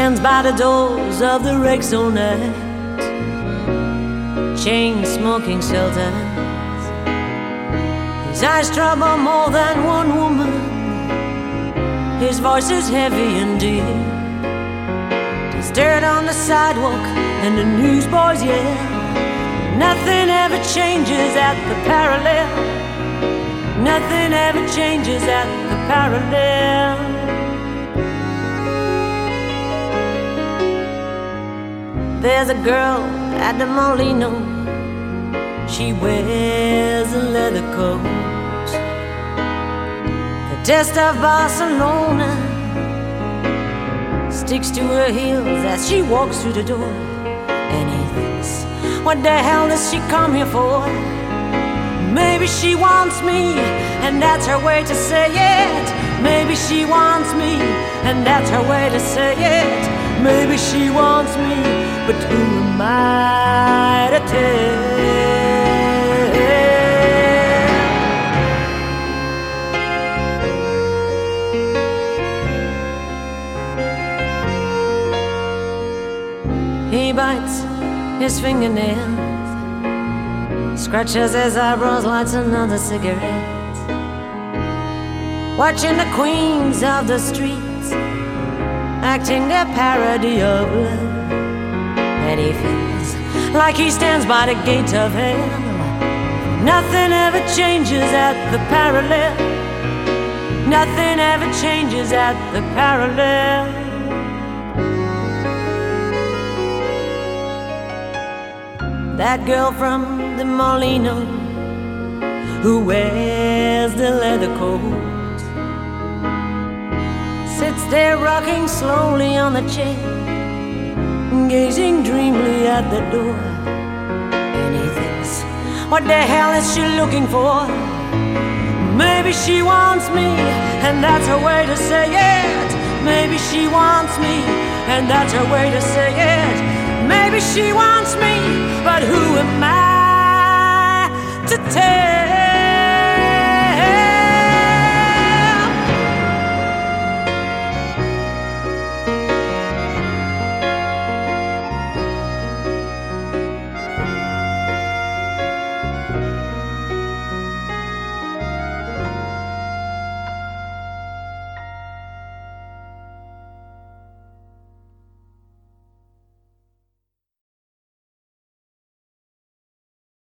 stands by the doors of the wrecks all night, chain-smoking sultans. His eyes trouble more than one woman. His voice is heavy and deep. There's dirt on the sidewalk and the newsboys yell. Nothing ever changes at the parallel. Nothing ever changes at the parallel. There's a girl at the Molino. She wears a leather coat. The dust of Barcelona sticks to her heels as she walks through the door. And he thinks, what the hell does she come here for? Maybe she wants me, and that's her way to say it. Maybe she wants me, and that's her way to say it. Maybe she wants me, but who am I to tell? He bites his fingernails, scratches his eyebrows, lights another cigarette, watching the queens of the streets acting their parody of love. And he feels like he stands by the gates of hell. Nothing ever changes at the parallel. Nothing ever changes at the parallel. That girl from the Molino who wears the leather coat sits there rocking slowly on the chair, gazing dreamily at the door. And he thinks, what the hell is she looking for? Maybe she wants me, and that's her way to say it. Maybe she wants me, and that's her way to say it. Maybe she wants me, but who am I